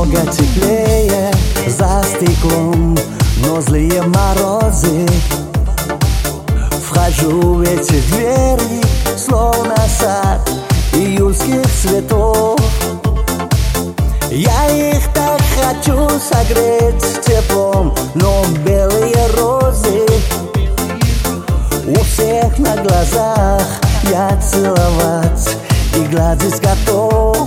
Много теплее за стеклом, но злые морозы. Вхожу в эти двери, словно сад июльских цветов. Я их так хочу согреть теплом, но белые розы у всех на глазах. Я целовать и гладить готов.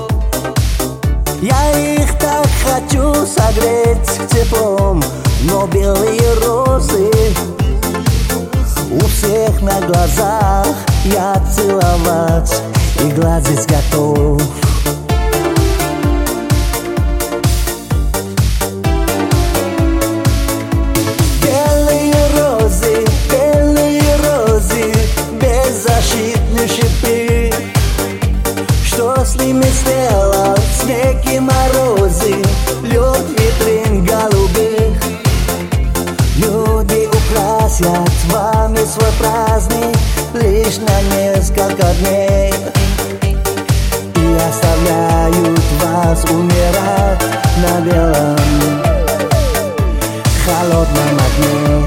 Я их так хочу согреть теплом, но белые розы у всех на глазах. Я целовать и гладить готов. Белые розы, беззащитные шипы. Что с ними сделал снег и морозы, лед витрин голубых? Люди украсят вами свой праздник лишь на несколько дней и оставляют вас умирать на белом холодном огне.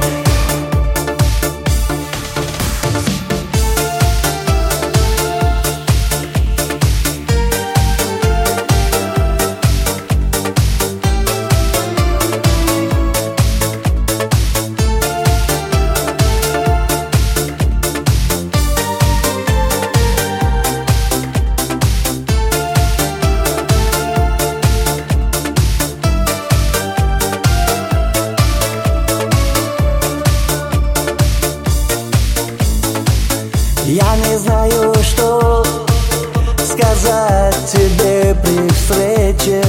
Я не знаю, что сказать тебе при встрече.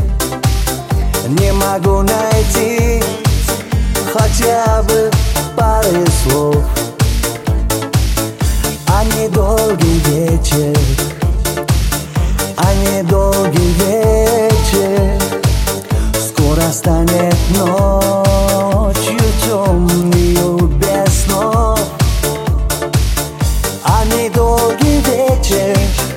Не могу найти хотя бы пары слов. А недолгий вечер, а недолгий вечер скоро станет ночью темную без снов. А недолгий вечер,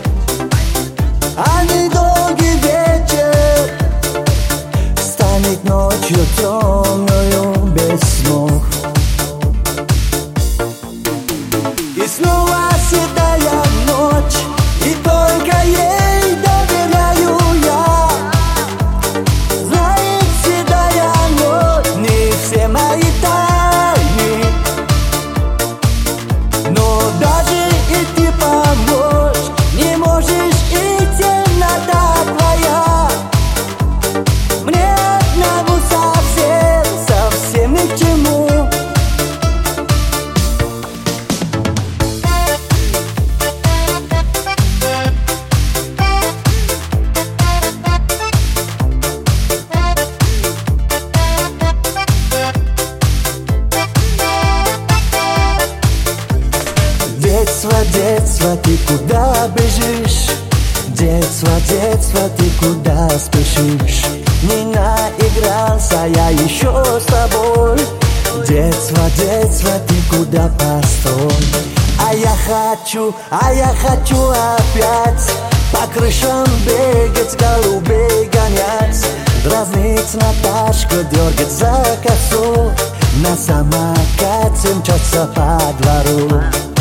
а недолгий вечер станет ночью темную без снов. И снова седая ночь, и только ей доверяю я. Знает седая ночь не все мои тайны, но даже идти помочь не можешь, и темнота твоя мне одному совсем ни к чему. Детство, ты куда бежишь? Детство, ты куда спешишь? Не наигрался я еще с тобой. Детство, ты куда постой? А я хочу опять по крышам бегать, голубей гонять, дразнить Наташку, дергать за косу, на самокате мчаться по двору.